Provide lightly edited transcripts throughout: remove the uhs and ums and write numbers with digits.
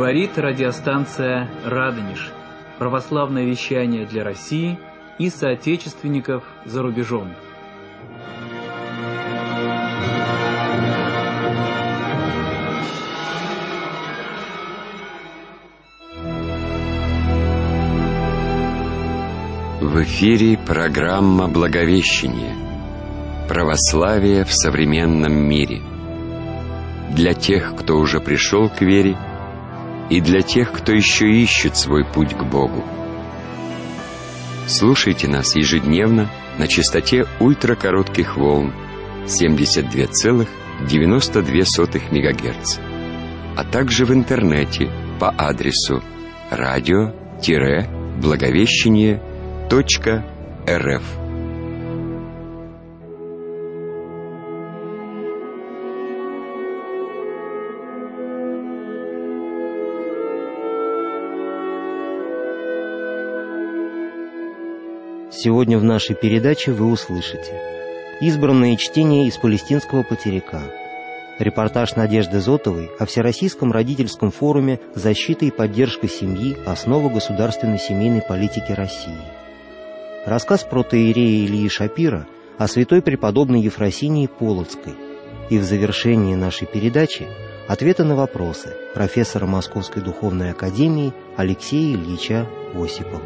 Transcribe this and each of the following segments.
Говорит радиостанция «Радонеж». Православное вещание для России и соотечественников за рубежом. В эфире программа «Благовещение. Православие в современном мире». Для тех, кто уже пришел к вере, и для тех, кто еще ищет свой путь к Богу. Слушайте нас ежедневно на частоте ультракоротких волн 72,92 МГц, а также в интернете по адресу radio-благовещение.рф. Сегодня в нашей передаче вы услышите избранное чтение из Палестинского потеряка, репортаж Надежды Зотовой о Всероссийском родительском форуме «Защита и поддержка семьи. Основа государственной семейной политики России», рассказ протоиерея Ильи Шапира о святой преподобной Ефросинии Полоцкой и в завершении нашей передачи ответы на вопросы профессора Московской духовной академии Алексея Ильича Осипова.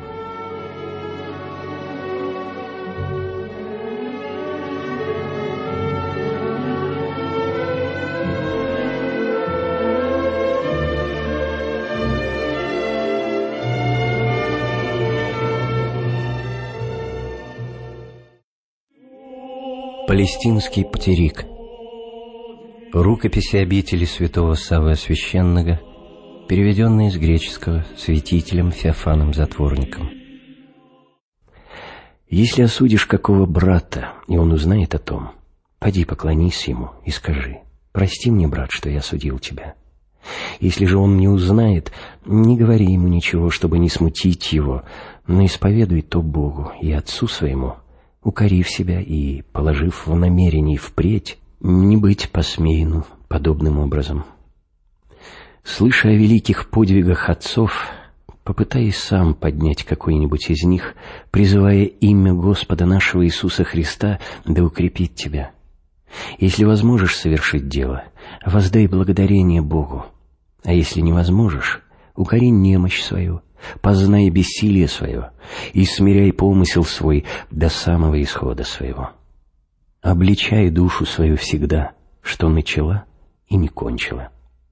Палестинский потерик. Рукописи обители святого Саввы Священного, переведенные с греческого святителем Феофаном Затворником. Если осудишь какого брата, и он узнает о том, поди поклонись ему и скажи: прости мне, брат, что я осудил тебя. Если же он не узнает, не говори ему ничего, чтобы не смутить его, но исповедуй то Богу и Отцу своему, укорив себя и положив в намерении впредь не быть посмеяну подобным образом. Слыша о великих подвигах отцов, попытай сам поднять какой-нибудь из них, призывая имя Господа нашего Иисуса Христа да укрепит тебя. Если возможешь совершить дело, воздай благодарение Богу, а если не возможешь, укори немощь свою, познай бессилие свое и смиряй помысел свой до самого исхода своего. Обличай душу свою всегда, что начала и не кончила.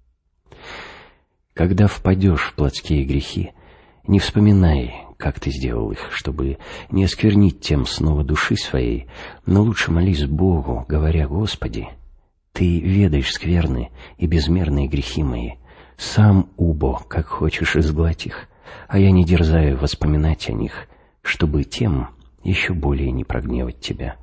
Когда впадешь в плотские грехи, не вспоминай, как ты сделал их, чтобы не осквернить тем снова души своей, но лучше молись Богу, говоря: Господи, Ты ведаешь скверны и безмерные грехи мои, сам, убо, как хочешь, изгладь их, а я не дерзаю воспоминать о них, чтобы тем еще более не прогневать тебя.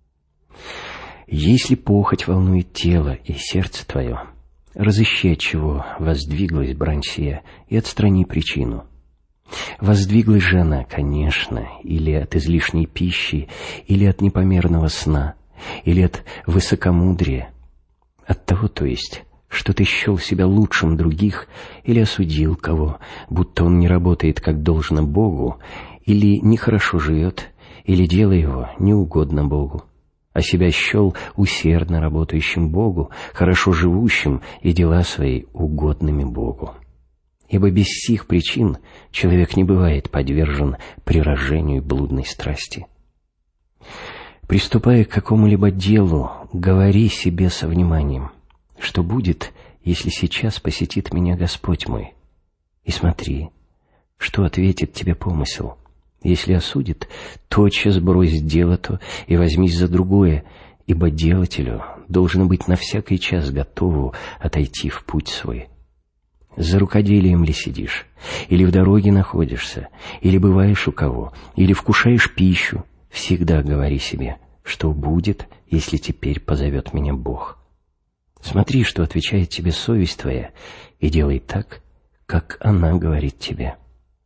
Если похоть волнует тело и сердце твое, разыщи, от чего воздвиглась брань сия, и отстрани причину. Воздвиглась же она, конечно, или от излишней пищи, или от непомерного сна, или от высокомудрия, от того, то есть, что ты счел себя лучшим других, или осудил кого, будто он не работает как должно Богу, или нехорошо живет, или дело его не угодно Богу, а себя счел усердно работающим Богу, хорошо живущим и дела свои угодными Богу. Ибо без сих причин человек не бывает подвержен приражению блудной страсти. Приступая к какому-либо делу, говори себе со вниманием: что будет, если сейчас посетит меня Господь мой? И смотри, что ответит тебе помысел. Если осудит, тотчас брось дело то и возьмись за другое, ибо делателю должно быть на всякий час готову отойти в путь свой. За рукоделием ли сидишь, или в дороге находишься, или бываешь у кого, или вкушаешь пищу, всегда говори себе: что будет, если теперь позовет меня Бог. Смотри, что отвечает тебе совесть твоя, и делай так, как она говорит тебе.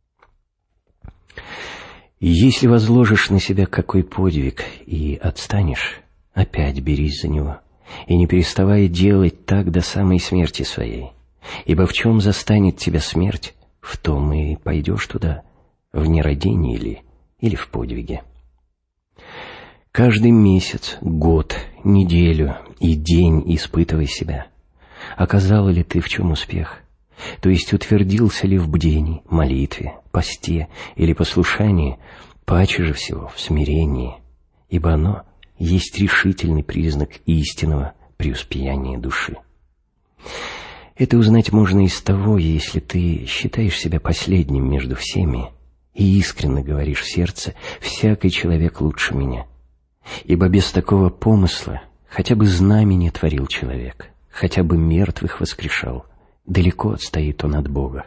И если возложишь на себя какой подвиг и отстанешь, опять берись за него, и не переставай делать так до самой смерти своей. Ибо в чем застанет тебя смерть, в том и пойдешь туда, в нерадении ли или в подвиге. Каждый месяц, год, неделю и день испытывай себя. Оказал ли ты в чем успех? То есть утвердился ли в бдении, молитве, посте или послушании, паче же всего в смирении, ибо оно есть решительный признак истинного преуспеяния души. Это узнать можно из того, если ты считаешь себя последним между всеми и искренне говоришь в сердце: «Всякий человек лучше меня». Ибо без такого помысла хотя бы знамение творил человек, хотя бы мертвых воскрешал, далеко отстоит он от Бога.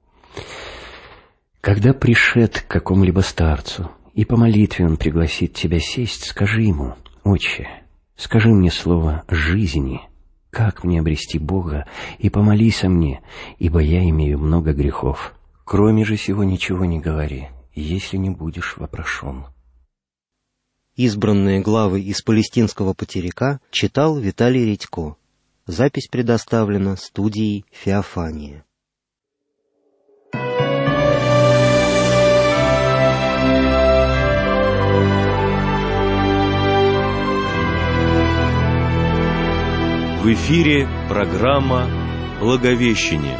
Когда пришед к какому-либо старцу, и по молитве он пригласит тебя сесть, скажи ему: «Отче, скажи мне слово жизни, как мне обрести Бога, и помолись о мне, ибо я имею много грехов. Кроме же сего ничего не говори, если не будешь вопрошен». Избранные главы из палестинского потеряка читал Виталий Редько. Запись предоставлена студией «Феофания». В эфире программа «Благовещение».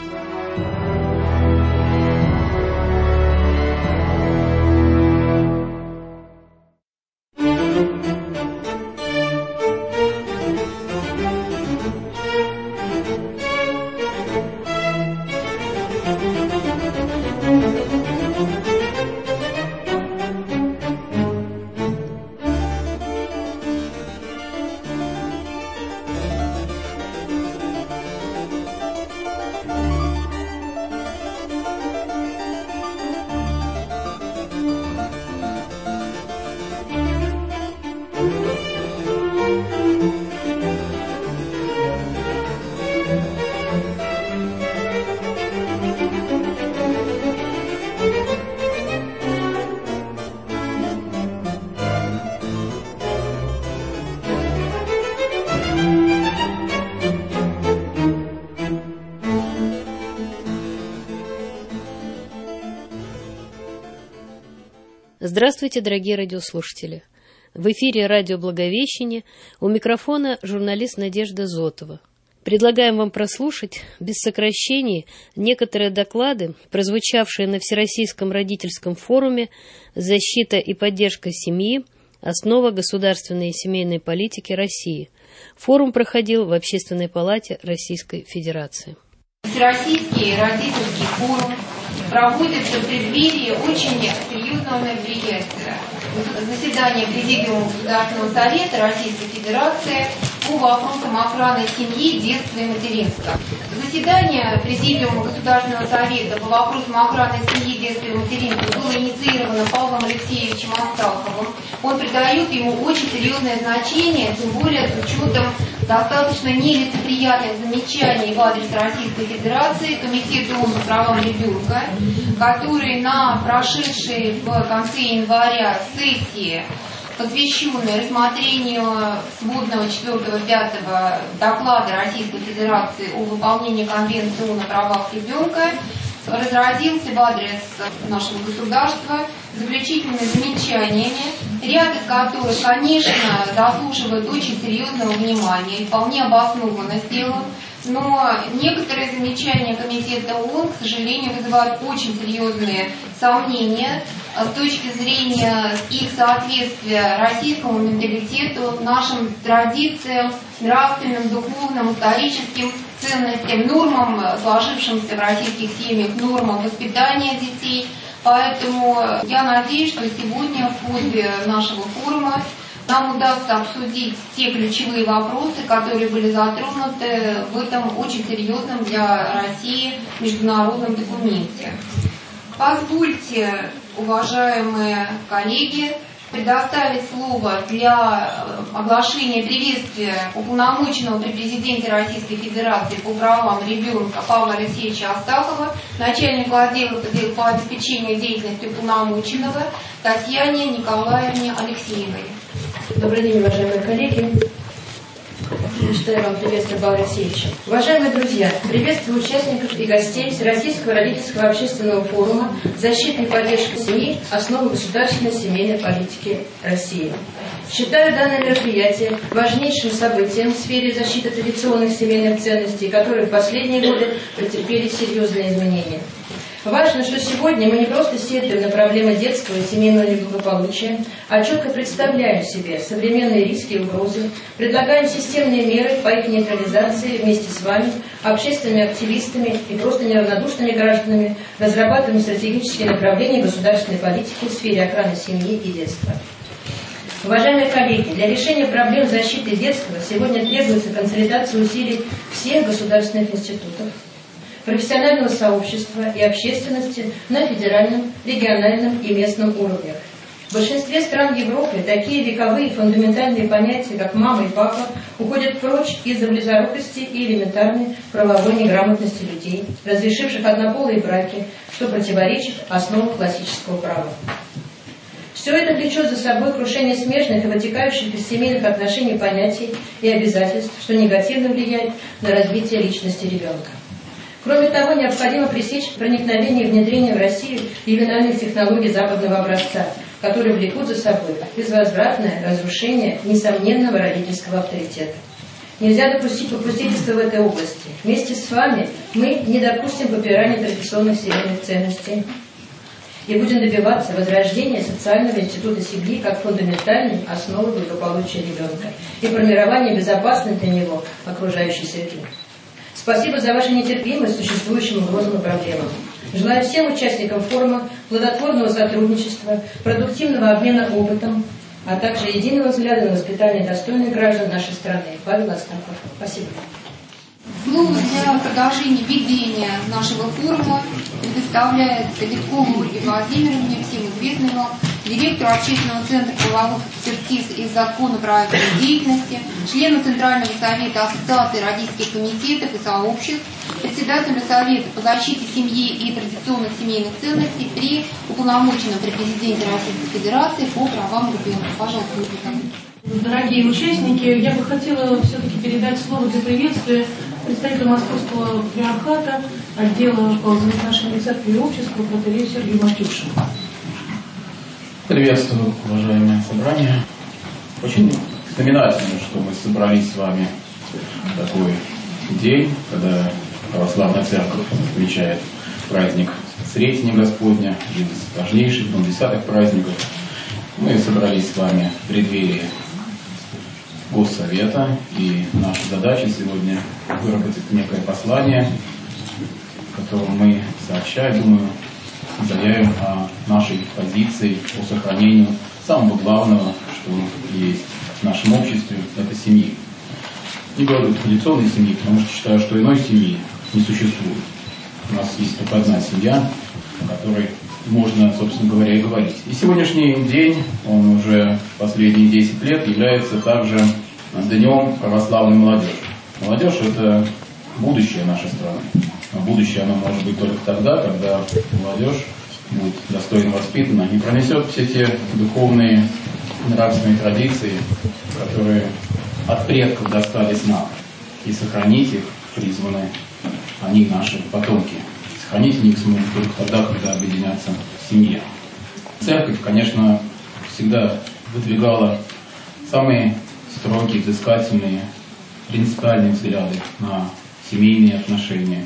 Здравствуйте, дорогие радиослушатели! В эфире радио «Благовещение», у микрофона журналист Надежда Зотова. Предлагаем вам прослушать, без сокращений, некоторые доклады, прозвучавшие на Всероссийском родительском форуме «Защита и поддержка семьи. Основа государственной и семейной политики России». Форум проходил в Общественной палате Российской Федерации. Всероссийский родительский форум проводится в преддверии очень серьезного мероприятия. Заседание Президиума Государственного совета Российской Федерации по вопросам охраны семьи, детства и материнства. Заседание Президиума Государственного совета по вопросам охраны семьи, детства и материнства было инициировано Павлом Алексеевичем Астаховым. Он придает ему очень серьезное значение, тем более с учетом достаточно нелицеприятных замечаний в адрес Российской Федерации Комитета ООН по правам ребенка, который на прошедшей в конце января сессии, посвященной рассмотрению сводного 4-5 доклада Российской Федерации о выполнении Конвенции ООН о правах ребенка, разразился в адрес нашего государства заключительными замечаниями, ряд из которых, конечно, заслуживает очень серьезного внимания и вполне обоснованно сделан, но некоторые замечания Комитета ООН, к сожалению, вызывают очень серьезные сомнения с точки зрения их соответствия российскому менталитету, нашим традициям, нравственным, духовным, историческим ценностям, нормам, сложившимся в российских семьях, нормам воспитания детей. Поэтому я надеюсь, что сегодня в ходе нашего форума нам удастся обсудить те ключевые вопросы, которые были затронуты в этом очень серьезном для России международном документе. Позвольте, уважаемые коллеги, предоставить слово для оглашения приветствия уполномоченного при президенте Российской Федерации по правам ребенка Павла Алексеевича Астахова, начальнику отдела по обеспечению деятельности уполномоченного Татьяне Николаевне Алексеевой. Добрый день, уважаемые коллеги. Читаю вам приветствие Павла Алексеевича. Уважаемые друзья, приветствую участников и гостей Всероссийского родительского общественного форума «Защита и поддержка семьи. Основы государственной семейной политики России». Считаю данное мероприятие важнейшим событием в сфере защиты традиционных семейных ценностей, которые в последние годы претерпели серьезные изменения. Важно, что сегодня мы не просто сетуем на проблемы детского и семейного неблагополучия, а четко представляем себе современные риски и угрозы, предлагаем системные меры по их нейтрализации вместе с вами, общественными активистами и просто неравнодушными гражданами, разрабатываем стратегические направления государственной политики в сфере охраны семьи и детства. Уважаемые коллеги, для решения проблем защиты детства сегодня требуется консолидация усилий всех государственных институтов, профессионального сообщества и общественности на федеральном, региональном и местном уровнях. В большинстве стран Европы такие вековые фундаментальные понятия, как мама и папа, уходят прочь из-за близорукости и элементарной правовой неграмотности людей, разрешивших однополые браки, что противоречит основам классического права. Все это влечет за собой крушение смежных и вытекающих из семейных отношений понятий и обязательств, что негативно влияет на развитие личности ребенка. Кроме того, необходимо пресечь проникновение и внедрение в Россию ювенальных технологий западного образца, которые влекут за собой безвозвратное разрушение несомненного родительского авторитета. Нельзя допустить попустительства в этой области. Вместе с вами мы не допустим попирания традиционных семейных ценностей и будем добиваться возрождения социального института семьи как фундаментальной основы благополучия ребенка и формирования безопасной для него окружающей среды. Спасибо за вашу нетерпимость существующим угрозам и проблемам. Желаю всем участникам форума плодотворного сотрудничества, продуктивного обмена опытом, а также единого взгляда на воспитание достойных граждан нашей страны. Павел Астахов. Спасибо. Слово для продолжения ведения нашего форума предоставляет Литковой Ольге Владимировне, всем известной вам, директору общественного центра правовых экспертиз и законопроектной деятельности, члену Центрального совета Ассоциации родительских комитетов и сообществ, председателю Совета по защите семьи и традиционных семейных ценностей при уполномоченном при президенте Российской Федерации по правам ребенка. Пожалуйста, дорогие участники, я бы хотела все-таки передать слово для приветствия представителю Московского патриархата, отдела по взаимоотношениям церкви и общества, протоиерею Сергею Матюшину. Приветствую, уважаемое собрание. Очень знаменательно, что мы собрались с вами в такой день, когда православная церковь отмечает праздник Сретения Господня, один из важнейших, десятых праздников. Мы собрались с вами в преддверии Госсовета, и наша задача сегодня выработать некое послание, в котором мы сообщаем, думаю, заявим о нашей позиции по сохранению самого главного, что есть в нашем обществе, это семьи. Не говорю традиционной семьи, потому что считаю, что иной семьи не существует. У нас есть только одна семья, о которой можно, собственно говоря, и говорить. И сегодняшний день, он уже последние 10 лет является также днем православной молодежи. Молодежь – это будущее нашей страны. А будущее оно может быть только тогда, когда молодежь будет достойно воспитана и пронесет все те духовные, нравственные традиции, которые от предков достались нам. И сохранить их призваны они, наши потомки. Сохранить их смогут только тогда, когда объединятся в семье. Церковь, конечно, всегда выдвигала самые строгие, взыскательные, принципиальные взгляды на семейные отношения.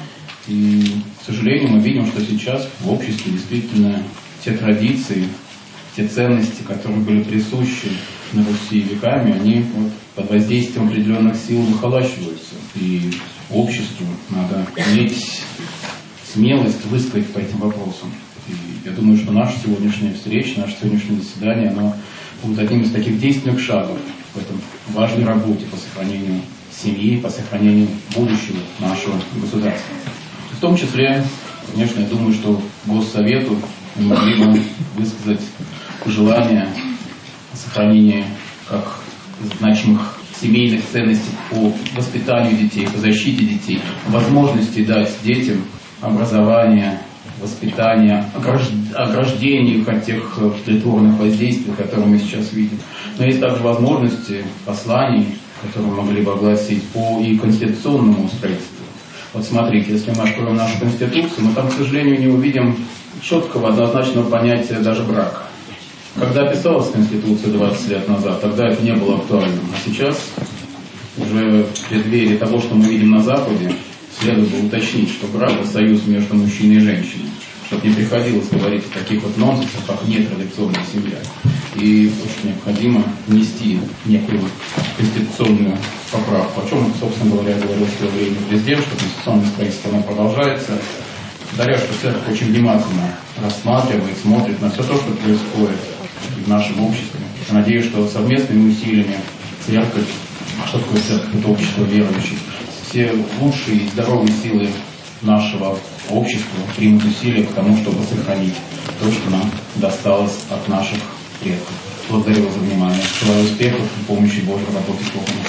И, к сожалению, мы видим, что сейчас в обществе действительно те традиции, те ценности, которые были присущи на Руси веками, они под воздействием определенных сил выхолащиваются. И обществу надо иметь смелость высказать по этим вопросам. И я думаю, что наша сегодняшняя встреча, наше сегодняшнее заседание, оно будет одним из таких действенных шагов в этом важной работе по сохранению семьи, по сохранению будущего нашего государства. В том числе, конечно, я думаю, что Госсовету мы могли бы высказать пожелания о сохранении как значимых семейных ценностей по воспитанию детей, по защите детей, возможности дать детям образование, воспитание, ограждение от тех тлетворных воздействий, которые мы сейчас видим. Но есть также возможности посланий которые мы могли бы огласить по и конституционному строительству. Вот смотрите, если мы откроем нашу Конституцию, мы там, к сожалению, не увидим четкого, однозначного понятия даже брака. Когда писалась Конституция 20 лет назад, тогда это не было актуальным. А сейчас, уже в преддверии того, что мы видим на Западе, следует бы уточнить, что брак – это союз между мужчиной и женщиной, чтобы не приходилось говорить о таких вот нонсенсах, как нетрадиционная семья. И очень необходимо внести некую конституционную поправку, о чем, собственно говоря, говорил в свое время президент, что конституционное строительство оно продолжается. Дарья, что церковь очень внимательно рассматривает, смотрит на все то, что происходит в нашем обществе. Я надеюсь, что совместными усилиями церковь, что такое церковь, это общество верующих, все лучшие и здоровые силы нашего общества примут усилия к тому, чтобы сохранить то, что нам досталось от наших предков. Благодарю вас за внимание. Желаю успехов и помощи Божьей в работе с Богом.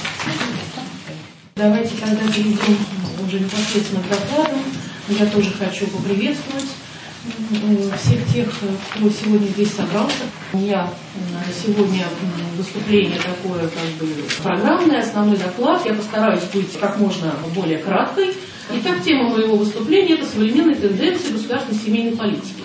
Давайте тогда перейдем уже непосредственно к докладу. Я тоже хочу поприветствовать всех тех, кто сегодня здесь собрался. У меня сегодня выступление такое программное, основной доклад. Я постараюсь быть как можно более краткой. Итак, тема моего выступления – это современные тенденции государственной семейной политики.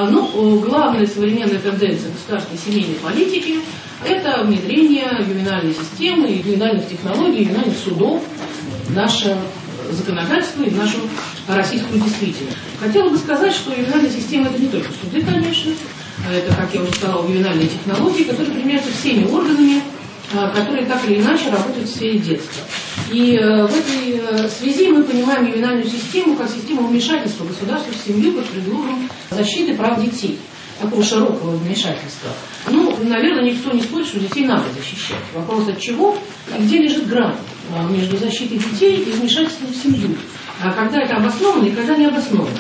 Главная современная тенденция государственной семейной политики – это внедрение ювенальной системы, ювенальных технологий, ювенальных судов в наше законодательство и в нашу российскую действительность. Хотела бы сказать, что ювенальная система – это не только суды, конечно, это, как я уже сказала, ювенальные технологии, которые применяются всеми органами, которые так или иначе работают в сфере детства. И в этой связи мы понимаем ювенальную систему как систему вмешательства государства в семью под предлогом защиты прав детей, такого широкого вмешательства. Наверное, никто не спорит, что детей надо защищать. Вопрос от чего и где лежит грань между защитой детей и вмешательством в семью. Когда это обосновано и когда не обосновано.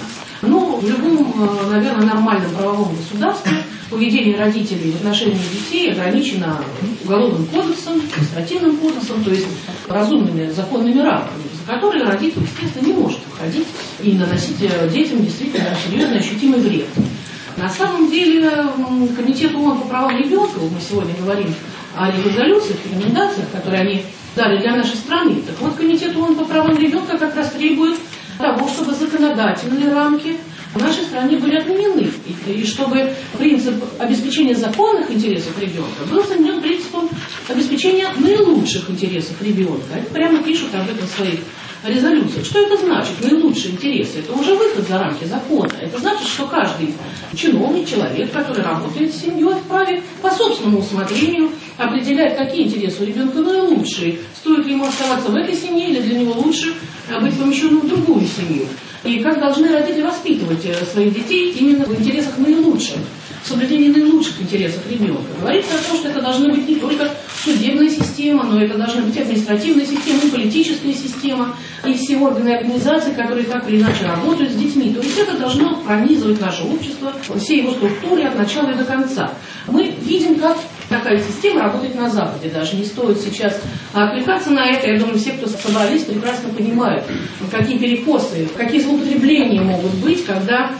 В любом, наверное, нормальном правовом государстве поведение родителей в отношении детей ограничено уголовным кодексом, административным кодексом, то есть разумными законными рамками, за которые родитель, естественно, не может выходить и наносить детям действительно серьезный ощутимый вред. На самом деле, Комитет ООН по правам ребенка, мы сегодня говорим о резолюциях, рекомендациях, которые они дали для нашей страны. Так вот, Комитет ООН по правам ребенка как раз требует того, чтобы законодательные рамки в нашей стране были отменены, и чтобы принцип обеспечения законных интересов ребенка был заменен принципом обеспечения наилучших интересов ребенка. Они прямо пишут об этом в своих резолюциях. Что это значит? Наилучшие интересы. Это уже выход за рамки закона. Это значит, что каждый чиновник, человек, который работает с семьей, вправе по собственному усмотрению определять, какие интересы у ребенка наилучшие. Стоит ли ему оставаться в этой семье или для него лучше быть помещенным в другую семью. И как должны родители воспитывать своих детей именно в интересах наилучших, в соблюдении наилучших интересов ребенка. Говорится о том, что это должна быть не только судебная система, но это должна быть административная система, и политическая система, и все органы и организации, которые так или иначе работают с детьми. То есть это должно пронизывать наше общество, все его структуры от начала и до конца. Мы видим, как такая система работает на Западе. Даже не стоит сейчас отвлекаться на это. Я думаю, все, кто собрались, прекрасно понимают, какие перекосы, какие злоупотребления могут быть, когда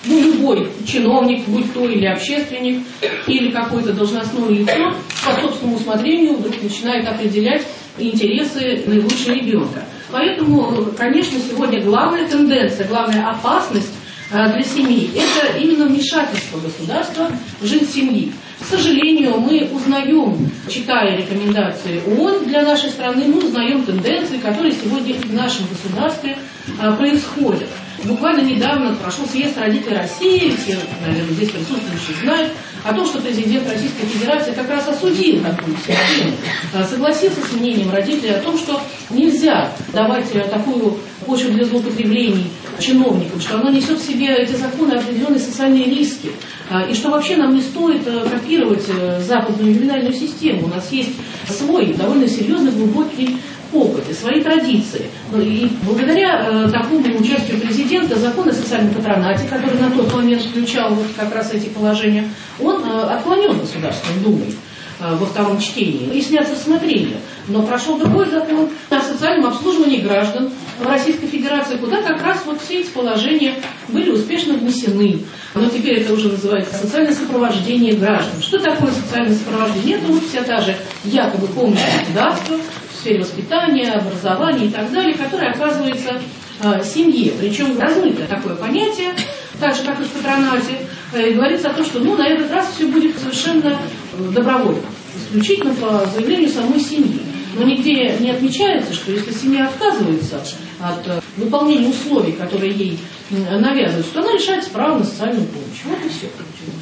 любой чиновник, будь то или общественник, или какое-то должностное лицо, по собственному усмотрению вдруг начинает определять интересы наилучшего ребенка. Поэтому, конечно, сегодня главная тенденция, главная опасность для семьи – это именно вмешательство государства в жизнь семьи. К сожалению, мы узнаем, читая рекомендации ООН для нашей страны, мы узнаем тенденции, которые сегодня в нашем государстве происходят. Буквально недавно прошел съезд родителей России, все, наверное, здесь присутствующие знают, о том, что президент Российской Федерации как раз осудил такую систему, согласился с мнением родителей о том, что нельзя давать такую почву для злоупотреблений чиновникам, что она несет в себе эти законы определенные социальные риски, и что вообще нам не стоит копировать западную ювенальную систему. У нас есть свой довольно серьезный, глубокий опыт и свои традиции. И благодаря такому участию президента закон о социальном патронате, который на тот момент включал вот как раз эти положения, он отклонен Государственной Думой во втором чтении и снят с рассмотрения. Но прошел другой закон о социальном обслуживании граждан в Российской Федерации, куда как раз вот все эти положения были успешно внесены. Но теперь это уже называется социальное сопровождение граждан. Что такое социальное сопровождение? Это вот вся та же якобы помощь государства в сфере воспитания, образования и так далее, которая оказывается семье. Причем размыто такое понятие, так же, как и в патронате, говорится о том, что на этот раз все будет совершенно добровольно, исключительно по заявлению самой семьи. Но нигде не отмечается, что если семья отказывается от выполнения условий, которые ей навязываются, то она лишается права на социальную помощь. Вот и все.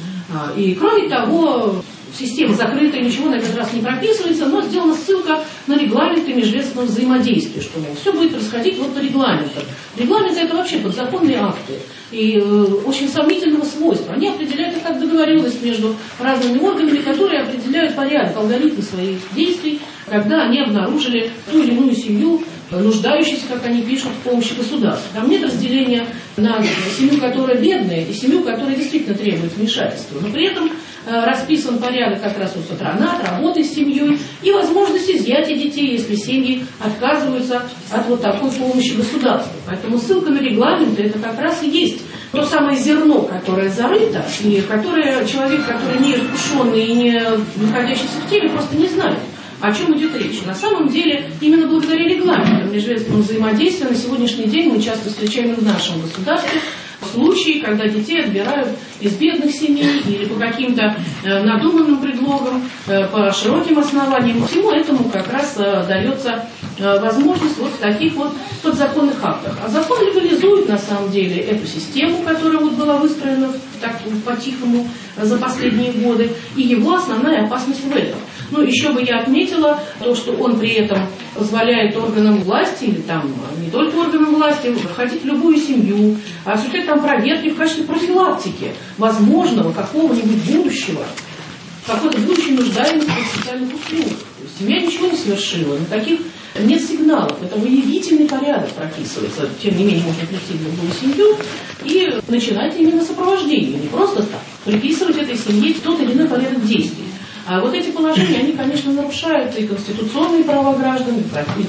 И кроме того, система закрытая, ничего на этот раз не прописывается, но сделана ссылка на регламенты межведомственного взаимодействия, что все будет происходить по регламентам. Регламенты — это вообще подзаконные акты и очень сомнительного свойства. Они определяют как договоренность между разными органами, которые определяют порядок, алгоритмы своих действий, когда они обнаружили ту или иную семью, нуждающуюся, как они пишут, в помощи государства. Там нет разделения на семью, которая бедная, и семью, которая действительно требует вмешательства. Но при этом расписан порядок как раз патронат, работы с семьей и возможность изъятия детей, если семьи отказываются от такой помощи государства. Поэтому ссылка на регламенты — это как раз и есть то самое зерно, которое зарыто, и которое человек, который не искушенный и не находящийся в теме, просто не знает, о чем идет речь. На самом деле, именно благодаря регламентам межведомственного взаимодействия на сегодняшний день мы часто встречаем в нашем государстве случаи, когда детей отбирают из бедных семей или по каким-то надуманным предлогам, по широким основаниям. Всему этому как раз дается возможность в таких подзаконных актах. А закон легализует на самом деле эту систему, которая была выстроена так по-тихому за последние годы, и его основная опасность в этом. Еще бы я отметила то, что он при этом позволяет органам власти, или не только органам власти, входить в любую семью, осуществлять проверки в качестве профилактики возможного какого-нибудь будущего, какой-то будущей нуждаемости в социальных услугах. То есть семья ничего не совершила, никаких нет сигналов. Это выявительный порядок прописывается. Тем не менее, можно прийти в любую семью и начинать именно сопровождение. Не просто так. Приписывать этой семье тот или иной порядок действий. А эти положения, они, конечно, нарушают и конституционные права граждан,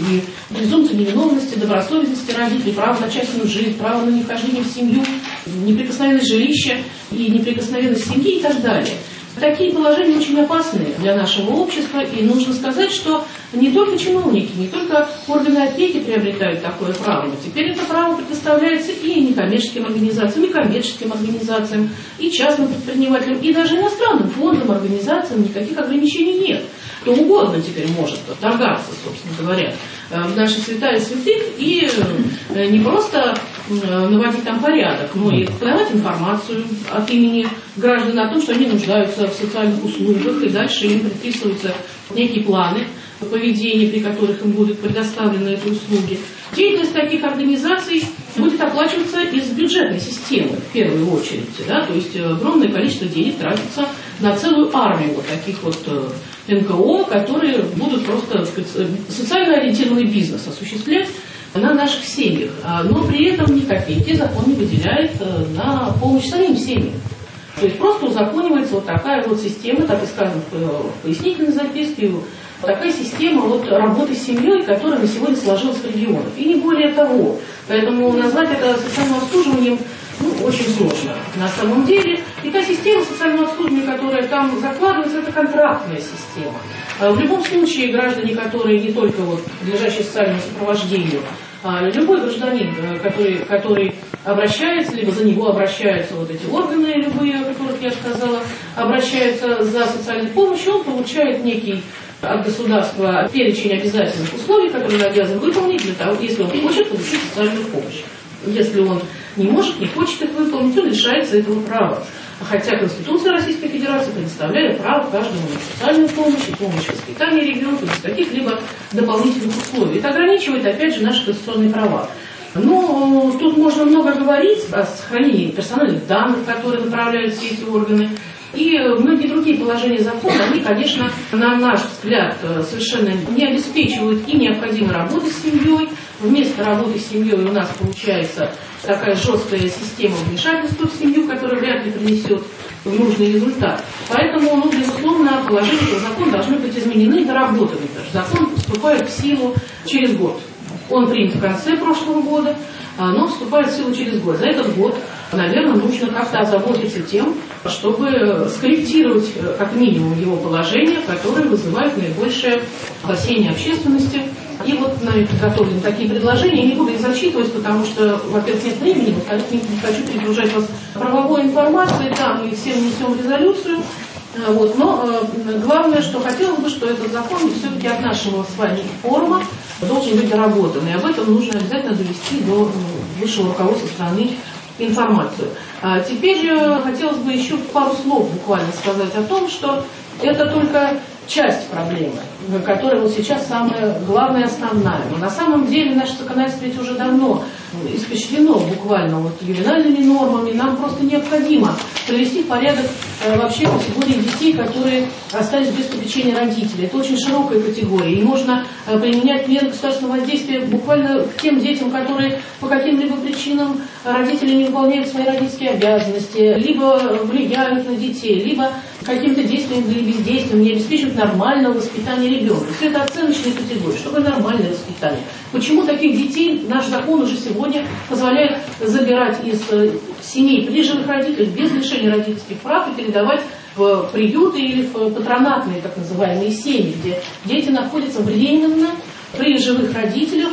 и презумпцию невиновности, добросовестности родителей, право на частную жизнь, право на невхождение в семью, неприкосновенность жилища и неприкосновенность семьи и так далее. Такие положения очень опасны для нашего общества, и нужно сказать, что не только чиновники, не только органы опеки приобретают такое право, но теперь это право предоставляется и некоммерческим организациям, и коммерческим организациям, и частным предпринимателям, и даже иностранным фондам, организациям никаких ограничений нет. Кто угодно теперь может торгаться, собственно говоря, в наши святая святых и не просто наводить там порядок, но и подавать информацию от имени граждан о том, что они нуждаются в социальных услугах, и дальше им предписываются некие планы поведения, при которых им будут предоставлены эти услуги. Деятельность таких организаций будет оплачиваться из бюджетной системы, в первую очередь. То есть огромное количество денег тратится на целую армию таких НКО, которые будут просто социально ориентированный бизнес осуществлять на наших семьях. Но при этом ни копейки закон не выделяет на помощь самим семьям. То есть просто узаконивается такая система, так и сказано в пояснительной записке, такая система работы с семьей, которая на сегодня сложилась в регионах. И не более того. Поэтому назвать это социальным обслуживанием очень сложно на самом деле. И та система социального обслуживания, которая там закладывается, это контрактная система. В любом случае граждане, которые не только подлежащие социальному сопровождению, любой гражданин, который обращается, либо за него обращаются эти органы любые, о которых я сказала, обращаются за социальной помощью, он получает некий от государства перечень обязательных условий, которые он обязан выполнить для того, если он хочет получить социальную помощь. Если он не может, не хочет их выполнить, он лишается этого права. Хотя Конституция Российской Федерации предоставляет право каждому на социальную помощь и помощь в воспитании ребенка без каких-либо дополнительных условий. Это ограничивает, опять же, наши конституционные права. Но тут можно много говорить о сохранении персональных данных, которые направляют все эти органы. И многие другие положения закона, они, конечно, на наш взгляд, совершенно не обеспечивают и необходимой работы с семьей. Вместо работы с семьей у нас получается такая жесткая система вмешательства в семью, которая вряд ли принесет нужный результат. Поэтому, безусловно, положения этого закона должны быть изменены и доработаны. Закон вступает в силу через год. Он принят в конце прошлого года, но вступает в силу через год. За этот год, наверное, нужно как-то озаботиться тем, чтобы скорректировать как минимум его положения, которые вызывают наибольшее опасение общественности И вот нами подготовлены такие предложения. Я не буду их зачитывать, потому что, во-первых, нет времени, во-вторых, не хочу перегружать вас правовой информацией. Да, мы все внесем резолюцию. Вот, но главное, что хотелось бы, что этот закон все-таки от нашего с вами форума должен быть доработан. И об этом нужно обязательно довести до высшего руководства страны информацию. А теперь хотелось бы еще пару слов буквально сказать о том, что это только часть проблемы, которая вот сейчас самая главная, основная. Но на самом деле наше законодательство ведь уже давно испещрено буквально вот ювенальными нормами. Нам просто необходимо привести в порядок вообще категории детей, которые остались без попечения родителей. Это очень широкая категория. И можно применять меры государственного воздействия буквально к тем детям, которые по каким-либо причинам родители не выполняют свои родительские обязанности, либо влияют на детей, либо каким-то действием или бездействием не обеспечивают нормального воспитания ребенка. Все это оценочные категории. Что такое нормальное воспитание? Почему таких детей наш закон уже сегодня позволяет забирать из семей при живых родителях без лишения родительских прав и передавать в приюты или в патронатные так называемые семьи, где дети находятся временно при живых родителях,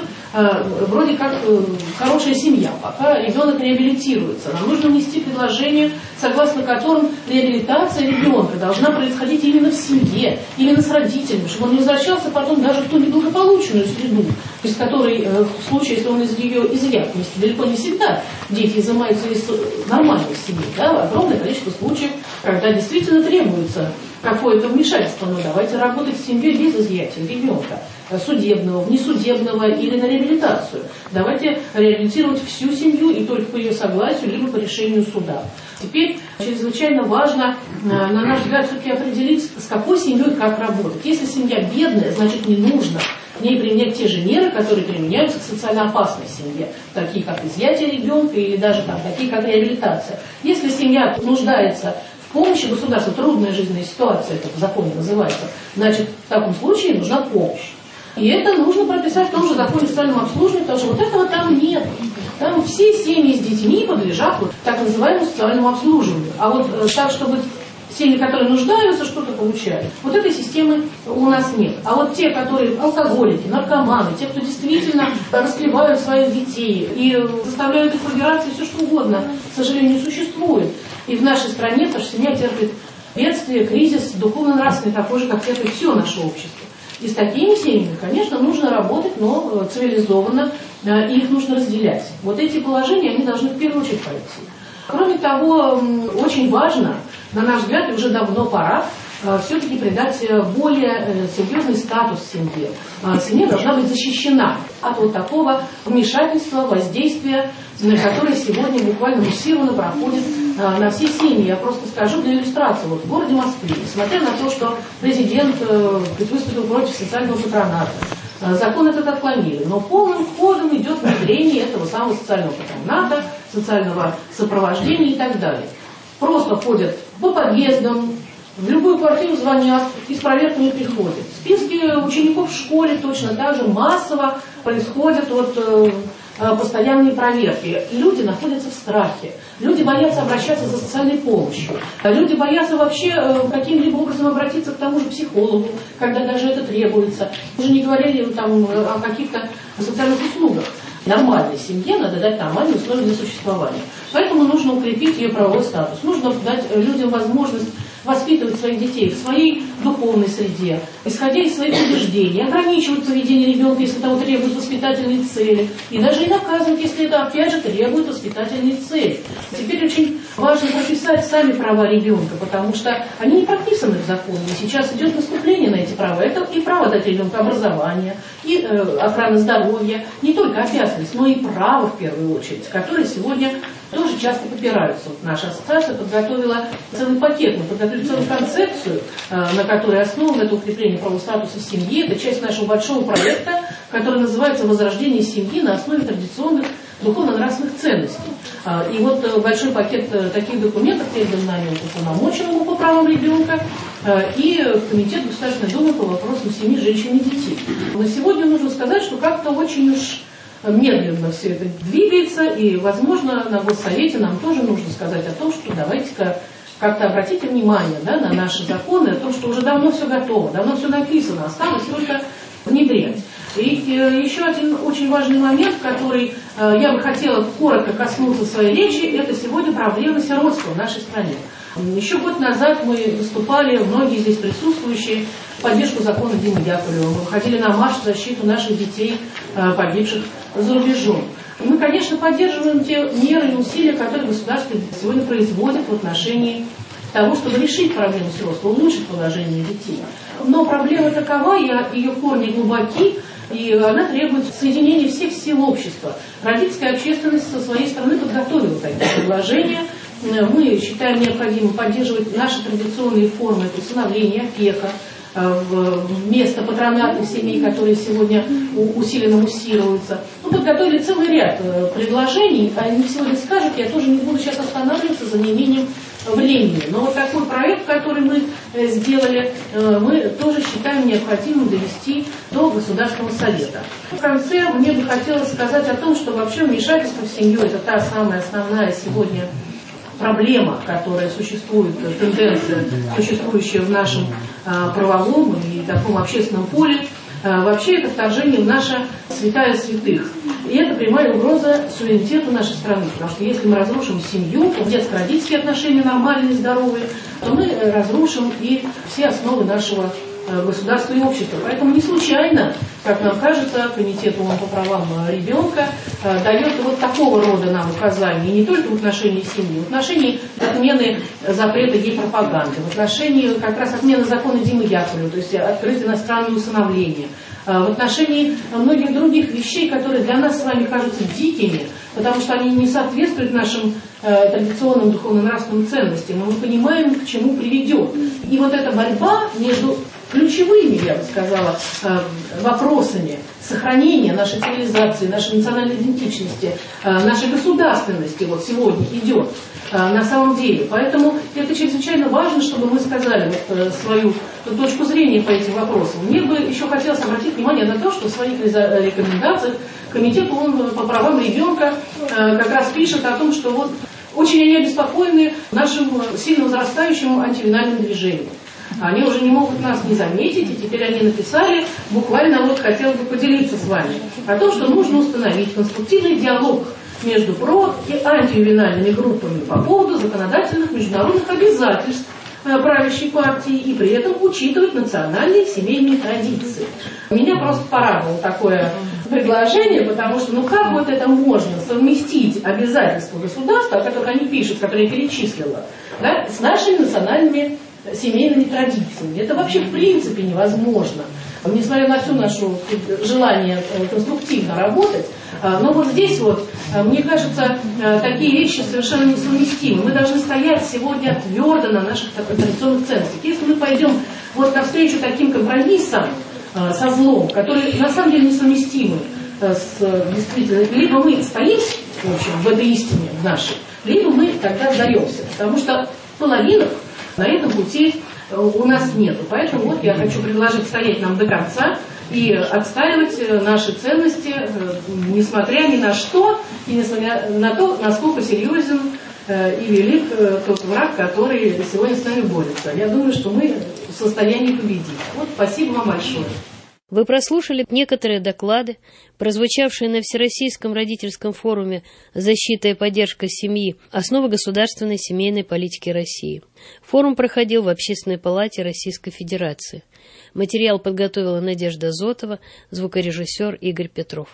вроде как хорошая семья, пока ребенок реабилитируется. Нам нужно внести предложение, согласно которым реабилитация ребенка должна происходить именно в семье, именно с родителями, чтобы он не возвращался потом даже в ту неблагополучную среду, из которой, в случае, если он из ее изъят, далеко не всегда дети изымаются из нормальной семьи. Да? Огромное количество случаев, когда действительно требуется какое-то вмешательство, но давайте работать с семьей без изъятия ребенка, судебного, внесудебного или на реабилитацию. Давайте реабилитировать всю семью и только по ее согласию, либо по решению суда. Теперь чрезвычайно важно, на наш взгляд, все-таки определить, с какой семьей как работать. Если семья бедная, значит не нужно к ней применять те же меры, которые применяются к социально опасной семье, такие как изъятие ребенка или даже там, такие как реабилитация. Если семья нуждается в помощи государства, трудная жизненная ситуация, это в законе называется, значит в таком случае нужна помощь. И это нужно прописать в том же законе о социальном обслуживании, потому что вот этого там нет. Там все семьи с детьми подлежат вот так называемому социальному обслуживанию. А вот так, чтобы семьи, которые нуждаются, что-то получают, вот этой системы у нас нет. А вот те, которые алкоголики, наркоманы, те, кто действительно расклевают своих детей и заставляют их выбираться, и все что угодно, к сожалению, существует. И в нашей стране наша семья терпит бедствие, кризис духовно-нравственный, такой же, как терпит все наше общество. И с такими семьями, конечно, нужно работать, но цивилизованно, и их нужно разделять. Вот эти положения, они должны в первую очередь пройти. Кроме того, очень важно, на наш взгляд, и уже давно пора, все-таки придать более серьезный статус семье. Семья должна быть защищена от вот такого вмешательства, воздействия, которое сегодня буквально массированно проходит на все семьи. Я просто скажу для иллюстрации. Вот в городе Москве, несмотря на то, что президент выступил против социального патроната, закон этот отклонили, но полным ходом идет внедрение этого самого социального патроната, социального сопровождения и так далее. Просто ходят по подъездам, в любую квартиру звонят и с проверками приходят. Списки учеников в школе точно так же массово происходят постоянные проверки. Люди находятся в страхе. Люди боятся обращаться за социальной помощью. Люди боятся вообще каким-либо образом обратиться к тому же психологу, когда даже это требуется. Мы уже не говорили там о каких-то социальных услугах. Нормальной семье надо дать нормальные условия для существования. Поэтому нужно укрепить ее правовой статус. Нужно дать людям возможность воспитывать своих детей в своей духовной среде, исходя из своих убеждений, ограничивать поведение ребенка, если того требуют воспитательные цели, и даже и наказывать, если это опять же требует воспитательные цели. Теперь очень важно прописать сами права ребенка, потому что они не прописаны в законе. И сейчас идет наступление на эти права. Это и право дать ребенку образование, и охрана здоровья, не только обязанность, но и право в первую очередь, которые сегодня тоже часто попираются. Вот наша ассоциация подготовила целый пакет, мы подготовили целую концепцию, на которой основано это укрепление правового статуса семьи. Это часть нашего большого проекта, который называется «Возрождение семьи на основе традиционных духовно-нравственных ценностей». И вот большой пакет таких документов передан нами уполномоченному по правам ребенка и в Комитет Государственной Думы по вопросам семьи, женщин и детей. На сегодня нужно сказать, что как-то очень уж медленно все это двигается, и, возможно, на Госсовете нам тоже нужно сказать о том, что давайте-ка как-то обратите внимание, да, на наши законы, о том, что уже давно все готово, давно все написано, осталось только внедрять. И еще один очень важный момент, который я бы хотела коротко коснуться в своей речи, это сегодня проблема сиротства в нашей стране. Еще год назад мы выступали, многие здесь присутствующие, в поддержку закона Димы Яковлева. Мы выходили на марш в защиту наших детей, погибших за рубежом. И мы, конечно, поддерживаем те меры и усилия, которые государство сегодня производит в отношении того, чтобы решить проблему сиротства, улучшить положение детей. Но проблема такова, ее корни глубоки, и она требует соединения всех сил общества. Родительская общественность со своей стороны подготовила такие предложения. Мы считаем необходимым поддерживать наши традиционные формы, это усыновление, опека, вместо патронатных семей, которые сегодня усиленно муссируются. Мы подготовили целый ряд предложений, они сегодня скажут, я тоже не буду сейчас останавливаться за неимением времени. Но вот такой проект, который мы сделали, мы тоже считаем необходимым довести до Государственного совета. В конце мне бы хотелось сказать о том, что вообще вмешательство в семью – это та самая основная сегодня проблема, которая существует, тенденция, существующая в нашем правовом и таком общественном поле, вообще это вторжение в наше святая святых. И это прямая угроза суверенитету нашей страны. Потому что если мы разрушим семью, детско-родительские отношения нормальные, здоровые, то мы разрушим и все основы нашего государства и общества. Поэтому не случайно, как нам кажется, Комитет ООН по правам ребенка дает вот такого рода нам указания, и не только в отношении семьи, в отношении отмены запрета гей-пропаганды, в отношении как раз отмены закона Димы Яковлева, то есть открыть иностранные усыновления, в отношении многих других вещей, которые для нас с вами кажутся дикими, потому что они не соответствуют нашим традиционным духовно-нравственным ценностям, но мы понимаем, к чему приведет. И вот эта борьба между ключевыми, я бы сказала, вопросами сохранения нашей цивилизации, нашей национальной идентичности, нашей государственности вот сегодня идет на самом деле. Поэтому это чрезвычайно важно, чтобы мы сказали вот свою точку зрения по этим вопросам. Мне бы еще хотелось обратить внимание на то, что в своих рекомендациях Комитет ООН по правам ребенка как раз пишет о том, что вот очень они обеспокоены нашим сильно возрастающим антивенальным движением. Они уже не могут нас не заметить, и теперь они написали, буквально вот хотел бы поделиться с вами, о том, что нужно установить конструктивный диалог между про- и антиювенальными группами по поводу законодательных международных обязательств правящей партии и при этом учитывать национальные семейные традиции. Меня просто порадовало такое предложение, потому что ну как вот это можно совместить обязательства государства, о которых они пишут, которые я перечислила, да, с нашими национальными семейными традициями. Это вообще в принципе невозможно. Несмотря на все наше желание конструктивно работать, но вот здесь вот, мне кажется, такие вещи совершенно несовместимы. Мы должны стоять сегодня твердо на наших традиционных ценностях. Если мы пойдем вот навстречу таким компромиссам со злом, которые на самом деле несовместимы с действительно, либо мы стоим, в общем, в этой истине нашей, либо мы тогда сдаемся. Потому что половина на этом пути у нас нету. Поэтому вот я хочу предложить стоять нам до конца и отстаивать наши ценности, несмотря ни на что, и несмотря на то, насколько серьезен и велик тот враг, который сегодня с нами борется. Я думаю, что мы в состоянии победить. Вот спасибо вам большое. Вы прослушали некоторые доклады, прозвучавшие на Всероссийском родительском форуме «Защита и поддержка семьи. Основы государственной семейной политики России». Форум проходил в Общественной палате Российской Федерации. Материал подготовила Надежда Зотова, звукорежиссер Игорь Петров.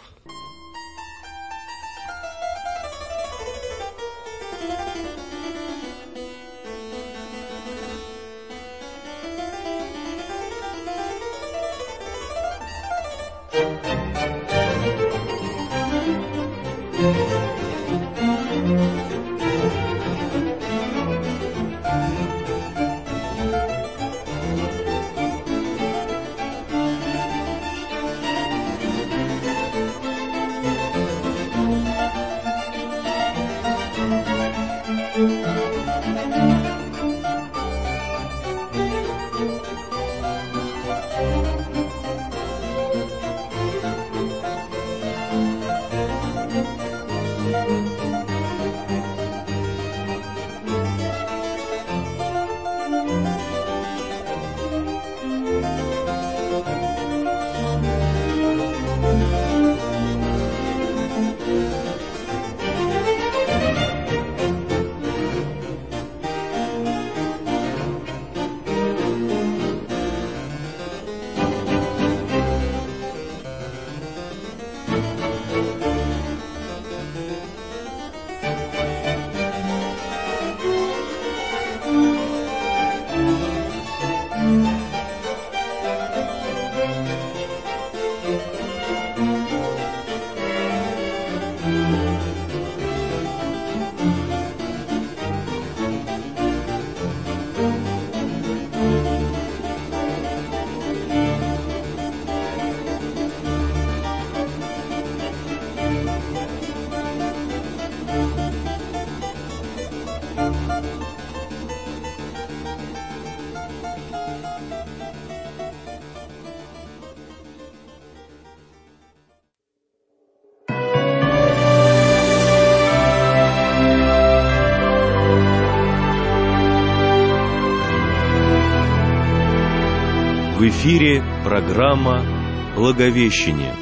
В эфире программа «Благовещение».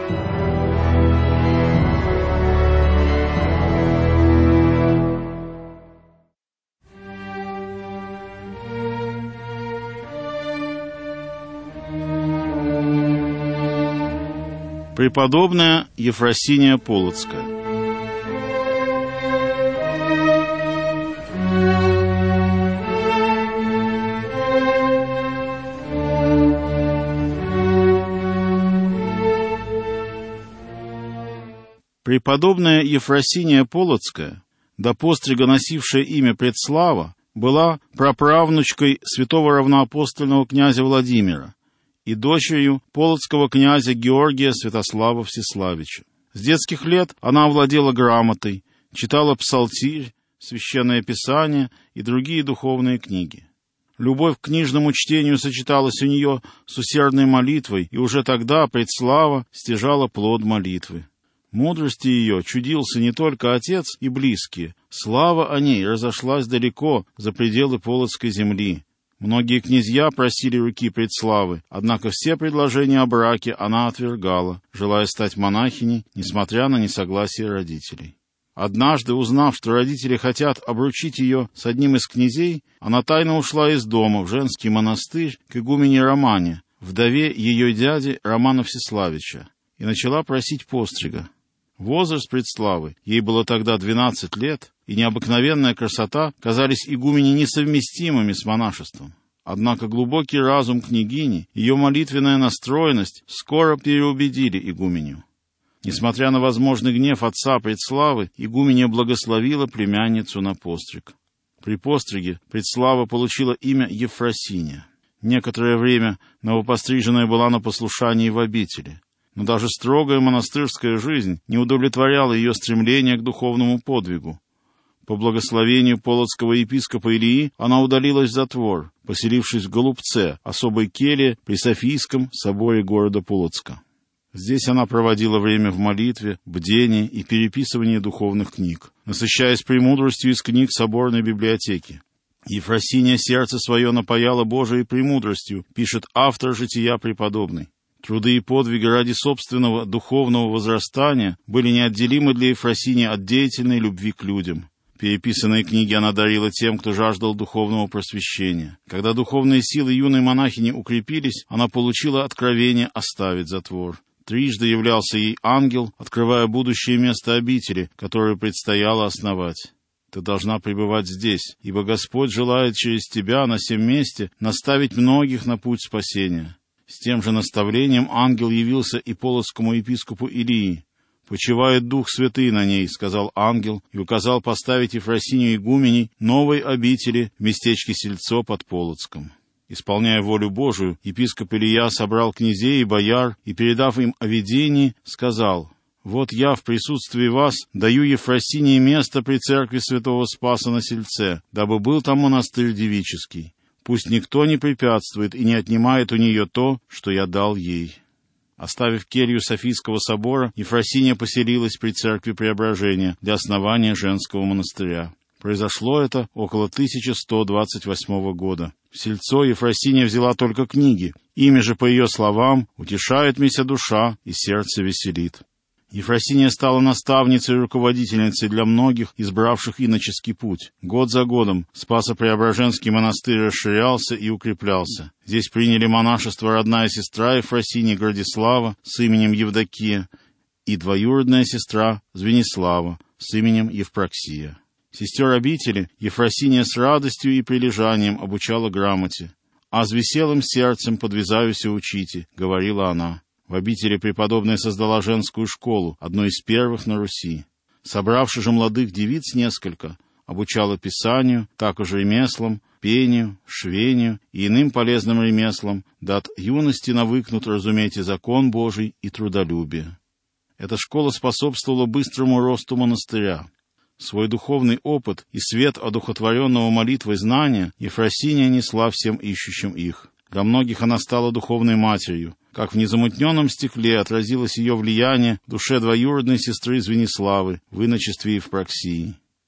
Преподобная Ефросиния Полоцкая. Преподобная Ефросиния Полоцкая, до пострига носившая имя Предслава, была праправнучкой святого равноапостольного князя Владимира и дочерью полоцкого князя Георгия Святослава Всеславича. С детских лет она овладела грамотой, читала псалтирь, священное писание и другие духовные книги. Любовь к книжному чтению сочеталась у нее с усердной молитвой, и уже тогда Предслава стяжала плод молитвы. Мудрости ее чудился не только отец и близкие. Слава о ней разошлась далеко за пределы Полоцкой земли. Многие князья просили руки Предславы, однако все предложения о браке она отвергала, желая стать монахиней, несмотря на несогласие родителей. Однажды, узнав, что родители хотят обручить ее с одним из князей, она тайно ушла из дома в женский монастырь к игумене Романе, вдове ее дяди Романа Всеславича, и начала просить пострига. Возраст Предславы, ей было тогда 12 лет, и необыкновенная красота казались игумене несовместимыми с монашеством. Однако глубокий разум княгини, ее молитвенная настроенность скоро переубедили игуменю. Несмотря на возможный гнев отца Предславы, игуменья благословила племянницу на постриг. При постриге Предслава получила имя Ефросиния. Некоторое время новопостриженная была на послушании в обители. Но даже строгая монастырская жизнь не удовлетворяла ее стремление к духовному подвигу. По благословению полоцкого епископа Илии она удалилась в затвор, поселившись в Голубце, особой келье при Софийском соборе города Полоцка. Здесь она проводила время в молитве, бдении и переписывании духовных книг, насыщаясь премудростью из книг соборной библиотеки. Ефросиния сердце свое напояла Божией премудростью, пишет автор жития преподобной. Труды и подвиги ради собственного духовного возрастания были неотделимы для Ефросинии от деятельной любви к людям. Переписанные книги она дарила тем, кто жаждал духовного просвещения. Когда духовные силы юной монахини укрепились, она получила откровение оставить затвор. Трижды являлся ей ангел, открывая будущее место обители, которое предстояло основать. Ты должна пребывать здесь, ибо Господь желает через тебя на сем месте наставить многих на путь спасения. С тем же наставлением ангел явился и полоцкому епископу Илии. «Почивает Дух Святый на ней», — сказал ангел, и указал поставить Ефросинию игуменей новой обители в местечке Сельцо под Полоцком. Исполняя волю Божию, епископ Илия собрал князей и бояр и, передав им о видении, сказал: «Вот я в присутствии вас даю Ефросинии место при церкви святого Спаса на Сельце, дабы был там монастырь девический. Пусть никто не препятствует и не отнимает у нее то, что я дал ей». Оставив келью Софийского собора, Ефросиния поселилась при церкви Преображения для основания женского монастыря. Произошло это около 1128 года. В Сельцо Ефросиния взяла только книги. Ими же, по ее словам, утешает мися душа и сердце веселит. Ефросиния стала наставницей и руководительницей для многих, избравших иноческий путь. Год за годом Спасо-Преображенский монастырь расширялся и укреплялся. Здесь приняли монашество родная сестра Ефросинии Градислава с именем Евдокия и двоюродная сестра Звенислава с именем Евпроксия. Сестер обители Ефросиния с радостью и прилежанием обучала грамоте. «А с веселым сердцем подвязаюся учите», — говорила она. В обители преподобная создала женскую школу, одну из первых на Руси. Собравши же молодых девиц несколько, обучала писанию, также ремеслам, пению, швению и иным полезным ремеслам, да от юности навыкнут разуметь и закон Божий, и трудолюбие. Эта школа способствовала быстрому росту монастыря. Свой духовный опыт и свет одухотворенного молитвой знания Ефросиния несла всем ищущим их. Для многих она стала духовной матерью. Как в незамутненном стекле отразилось ее влияние в душе двоюродной сестры Звениславы в иночестве Евпроксии.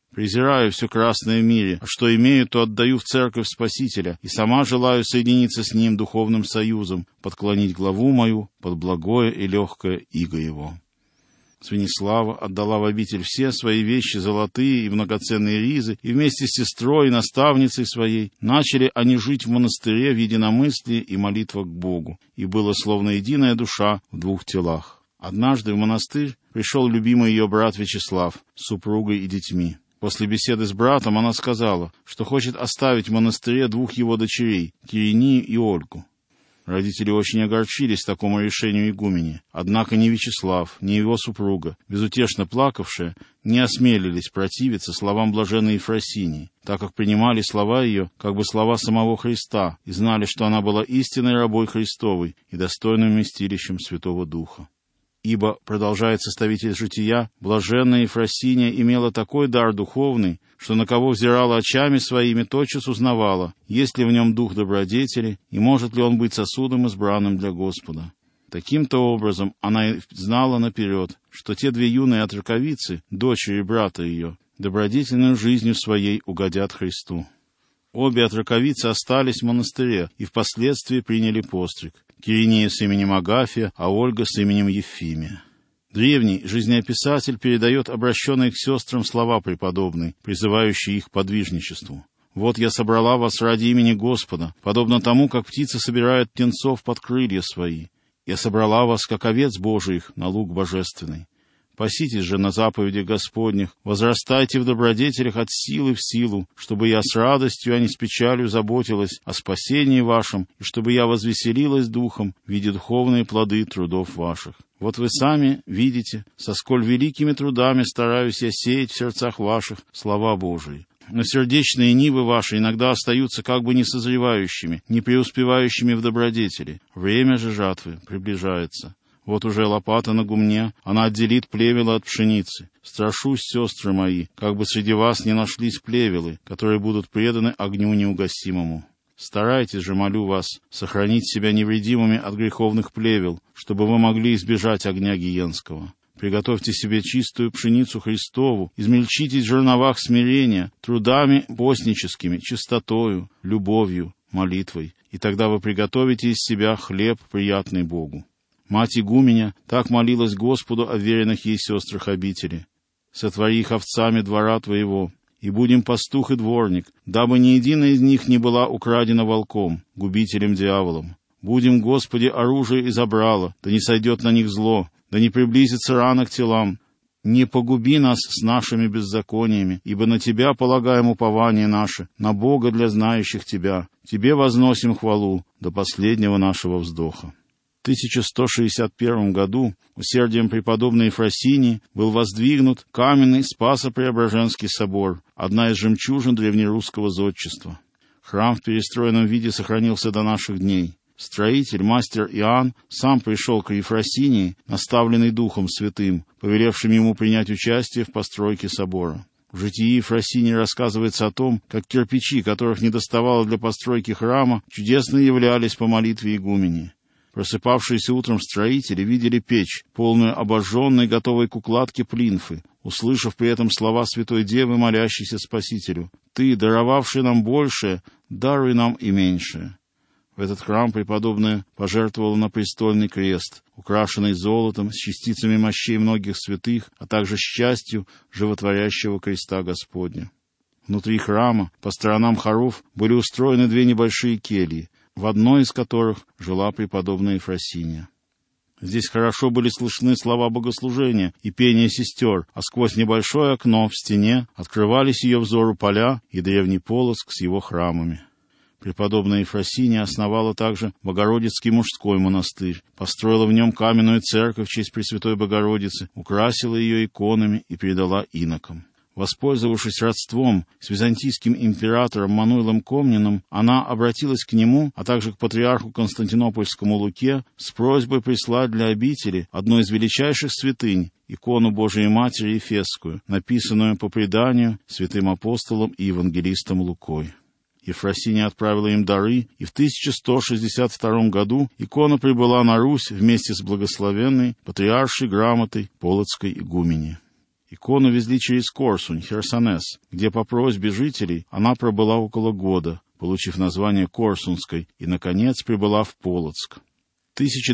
Презираю все красное в мире, а что имею, то отдаю в церковь Спасителя, и сама желаю соединиться с Ним духовным союзом, подклонить главу мою под благое и легкое иго Его». Свинислава отдала в обитель все свои вещи золотые и многоценные ризы, и вместе с сестрой и наставницей своей начали они жить в монастыре в единомыслии и молитвах к Богу, и было словно единая душа в двух телах. Однажды в монастырь пришел любимый ее брат Вячеслав с супругой и детьми. После беседы с братом она сказала, что хочет оставить в монастыре двух его дочерей, Киринию и Ольгу. Родители очень огорчились такому решению игумени, однако ни Вячеслав, ни его супруга, безутешно плакавшие, не осмелились противиться словам блаженной Ефросинии, так как принимали слова ее как бы слова самого Христа и знали, что она была истинной рабой Христовой и достойным вместилищем Святого Духа. Ибо, продолжает составитель жития, блаженная Ефросиния имела такой дар духовный, что на кого взирала очами своими, тотчас узнавала, есть ли в нем дух добродетели и может ли он быть сосудом избранным для Господа. Таким-то образом она знала наперед, что те две юные отроковицы, дочери брата ее, добродетельной жизнью своей угодят Христу. Обе отроковицы остались в монастыре и впоследствии приняли постриг. Кириния с именем Агафия, а Ольга с именем Ефимия. Древний жизнеописатель передает обращенные к сестрам слова преподобной, призывающие их к подвижничеству. «Вот я собрала вас ради имени Господа, подобно тому, как птицы собирают птенцов под крылья свои. Я собрала вас, как овец Божиих, на луг божественный. Паситесь же на заповеди Господних, возрастайте в добродетелях от силы в силу, чтобы я с радостью, а не с печалью заботилась о спасении вашем, и чтобы я возвеселилась духом, видя духовные плоды трудов ваших. Вот вы сами видите, со сколь великими трудами стараюсь я сеять в сердцах ваших слова Божии. Но сердечные нивы ваши иногда остаются как бы не созревающими, не преуспевающими в добродетели. Время же жатвы приближается. Вот уже лопата на гумне, она отделит плевела от пшеницы. Страшусь, сестры мои, как бы среди вас не нашлись плевелы, которые будут преданы огню неугасимому. Старайтесь же, молю вас, сохранить себя невредимыми от греховных плевел, чтобы вы могли избежать огня гиенского. Приготовьте себе чистую пшеницу Христову, измельчитесь в жерновах смирения, трудами постническими, чистотою, любовью, молитвой, и тогда вы приготовите из себя хлеб, приятный Богу. Мать игуменя так молилась Господу о веренных ей сестрах обители. «Сотвори их овцами двора твоего, и будем пастух и дворник, дабы ни единая из них не была украдена волком, губителем дьяволом. Будем, Господи, оружие и забрало, да не сойдет на них зло, да не приблизится рана к телам. Не погуби нас с нашими беззакониями, ибо на Тебя полагаем упование наше, на Бога для знающих Тебя. Тебе возносим хвалу до последнего нашего вздоха». В 1161 году усердием преподобной Ефросинии был воздвигнут каменный Спасо-Преображенский собор, одна из жемчужин древнерусского зодчества. Храм в перестроенном виде сохранился до наших дней. Строитель, мастер Иоанн, сам пришел к Ефросинии, наставленный Духом Святым, повелевшим ему принять участие в постройке собора. В житии Ефросинии рассказывается о том, как кирпичи, которых недоставало для постройки храма, чудесно являлись по молитве игумени. Просыпавшиеся утром строители видели печь, полную обожженной, готовой к укладке плинфы, услышав при этом слова Святой Девы, молящейся Спасителю: «Ты, даровавший нам большее, даруй нам и меньшее». В этот храм преподобная пожертвовала на престольный крест, украшенный золотом, с частицами мощей многих святых, а также с частью животворящего креста Господня. Внутри храма, по сторонам хоров, были устроены две небольшие кельи, в одной из которых жила преподобная Ефросиния. Здесь хорошо были слышны слова богослужения и пение сестер, а сквозь небольшое окно в стене открывались ее взору поля и древний Полоцк с его храмами. Преподобная Ефросиния основала также Богородицкий мужской монастырь, построила в нем каменную церковь в честь Пресвятой Богородицы, украсила ее иконами и передала инокам. Воспользовавшись родством с византийским императором Мануилом Комненом, она обратилась к нему, а также к патриарху Константинопольскому Луке, с просьбой прислать для обители одну из величайших святынь, икону Божией Матери Ефесскую, написанную по преданию святым апостолом и евангелистом Лукой. Ефросиния отправила им дары, и в 1162 году икона прибыла на Русь вместе с благословенной патриаршей грамотой Полоцкой игумени. Икону везли через Корсунь, Херсонес, где по просьбе жителей она пробыла около года, получив название Корсунской, и, наконец, прибыла в Полоцк. В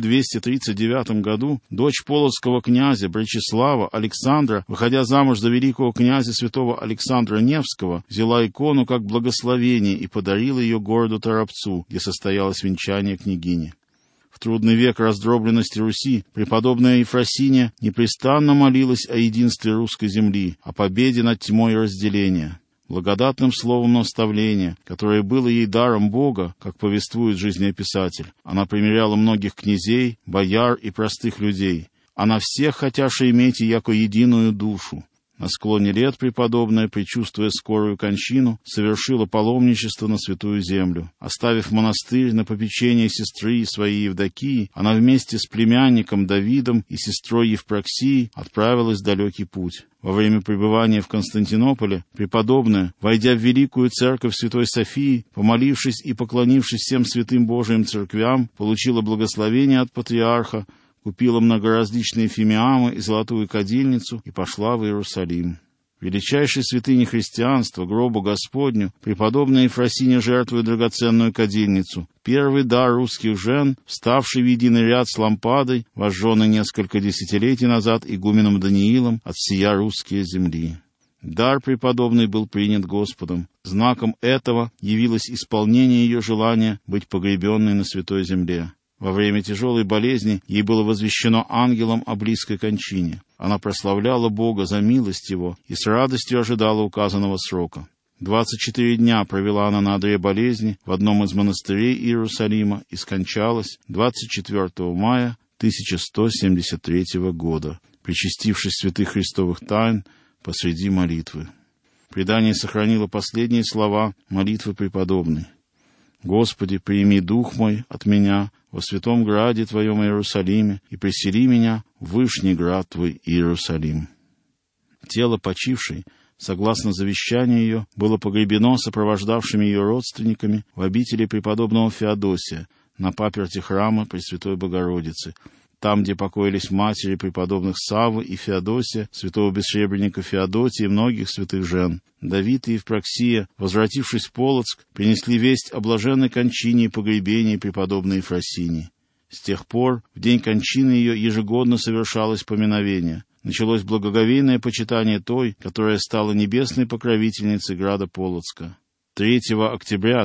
1239 году дочь полоцкого князя Бречеслава Александра, выходя замуж за великого князя святого Александра Невского, взяла икону как благословение и подарила ее городу Торопцу, где состоялось венчание княгини. В трудный век раздробленности Руси преподобная Ефросиния непрестанно молилась о единстве русской земли, о победе над тьмой разделения. Благодатным словом наставления, которое было ей даром Бога, как повествует жизнеописатель, она примиряла многих князей, бояр и простых людей. Она всех хотяша иметь и яко единую душу. На склоне лет преподобная, предчувствуя скорую кончину, совершила паломничество на Святую Землю. Оставив монастырь на попечение сестры своей Евдокии, она вместе с племянником Давидом и сестрой Евпроксией отправилась в далекий путь. Во время пребывания в Константинополе преподобная, войдя в великую церковь Святой Софии, помолившись и поклонившись всем святым Божиим церквям, получила благословение от патриарха, купила многоразличные фимиамы и золотую кадильницу и пошла в Иерусалим. Величайшей святыне христианства, гробу Господню, преподобная Ефросиния жертвует драгоценную кадильницу, первый дар русских жен, вставший в единый ряд с лампадой, вожженной несколько десятилетий назад игуменом Даниилом от сия русские земли. Дар преподобный был принят Господом. Знаком этого явилось исполнение ее желания быть погребенной на святой земле. Во время тяжелой болезни ей было возвещено ангелом о близкой кончине. Она прославляла Бога за милость Его и с радостью ожидала указанного срока. 24 дня провела она на одре болезни в одном из монастырей Иерусалима и скончалась 24 мая 1173 года, причастившись святых христовых тайн посреди молитвы. Предание сохранило последние слова молитвы преподобной. «Господи, прими дух мой от меня во святом граде Твоем Иерусалиме и пресели меня в вышний град Твой Иерусалим». Тело почившей, согласно завещанию ее, было погребено сопровождавшими ее родственниками в обители преподобного Феодосия на паперти храма Пресвятой Богородицы, там, где покоились матери преподобных Саввы и Феодосия, святого бессребреника Феодотия и многих святых жен. Давид и Евпроксия, возвратившись в Полоцк, принесли весть о блаженной кончине и погребении преподобной Ефросинии. С тех пор, в день кончины ее, ежегодно совершалось поминовение. Началось благоговейное почитание той, которая стала небесной покровительницей града Полоцка. 3 октября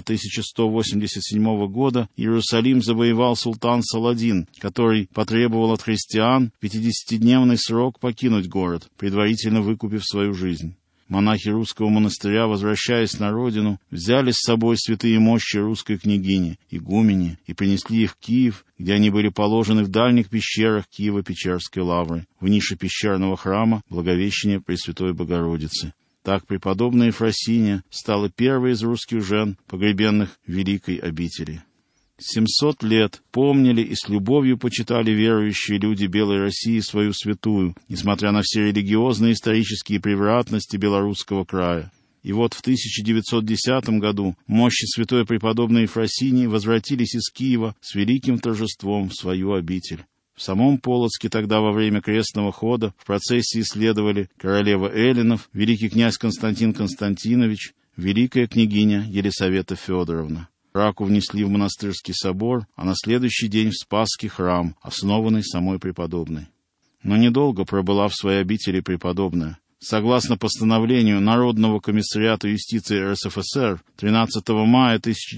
1187 года Иерусалим завоевал султан Саладин, который потребовал от христиан 50-дневный срок покинуть город, предварительно выкупив свою жизнь. Монахи русского монастыря, возвращаясь на родину, взяли с собой святые мощи русской княгини, игумени, и принесли их в Киев, где они были положены в дальних пещерах Киево-Печерской лавры, в нише пещерного храма Благовещения Пресвятой Богородицы. Так преподобная Ефросиния стала первой из русских жен, погребенных в великой обители. 700 лет помнили и с любовью почитали верующие люди Белой России свою святую, несмотря на все религиозные и исторические превратности белорусского края. И вот в 1910 году мощи святой преподобной Ефросинии возвратились из Киева с великим торжеством в свою обитель. В самом Полоцке тогда во время крестного хода в процессии следовали королева Эллинов, великий князь Константин Константинович, великая княгиня Елисавета Федоровна. Раку внесли в монастырский собор, а на следующий день в Спасский храм, основанный самой преподобной. Но недолго пробыла в своей обители преподобная. Согласно постановлению Народного комиссариата юстиции РСФСР 13 мая